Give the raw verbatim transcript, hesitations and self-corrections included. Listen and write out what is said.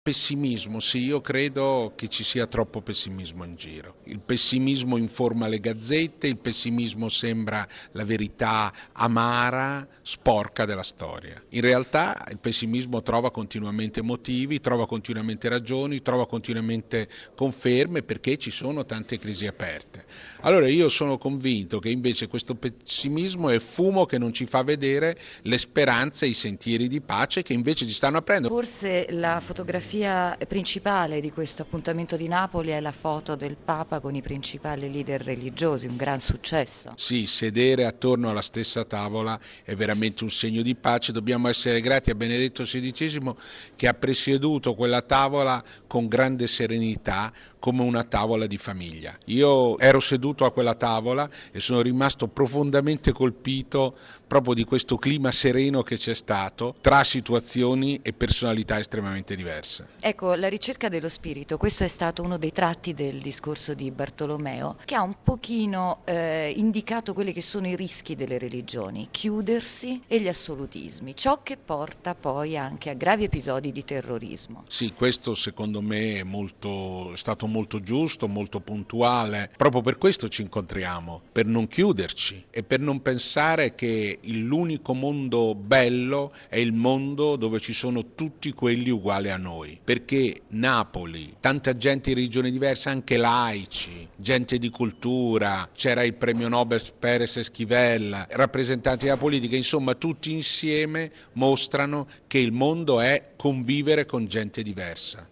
Pessimismo, sì, io credo che ci sia troppo pessimismo in giro. Il pessimismo informa le gazzette, il pessimismo sembra la verità amara, sporca della storia. In realtà il pessimismo trova continuamente motivi, trova continuamente ragioni, trova continuamente conferme perché ci sono tante crisi aperte. Allora io sono convinto che invece questo pessimismo è fumo che non ci fa vedere le speranze e i sentieri di pace che invece ci stanno aprendo. Forse la fotografia principale di questo appuntamento di Napoli è la foto del Papa con i principali leader religiosi, un gran successo. Sì, sedere attorno alla stessa tavola è veramente un segno di pace. Dobbiamo essere grati a Benedetto sedicesimo che ha presieduto quella tavola con grande serenità come una tavola di famiglia. Io ero seduto a quella tavola e sono rimasto profondamente colpito proprio di questo clima sereno che c'è stato tra situazioni e personalità estremamente diverse. Ecco, la ricerca dello spirito, questo è stato uno dei tratti del discorso di Bartolomeo, che ha un pochino eh, indicato quelli che sono i rischi delle religioni, chiudersi e gli assolutismi, ciò che porta poi anche a gravi episodi di terrorismo. Sì, questo secondo me è, molto, è stato molto giusto, molto puntuale. Proprio per questo ci incontriamo, per non chiuderci e per non pensare che l'unico mondo bello è il mondo dove ci sono tutti quelli uguali a noi. Perché Napoli, tanta gente di religioni diverse, anche laici, gente di cultura, c'era il premio Nobel Perez Esquivel, rappresentanti della politica, insomma tutti insieme mostrano che il mondo è convivere con gente diversa.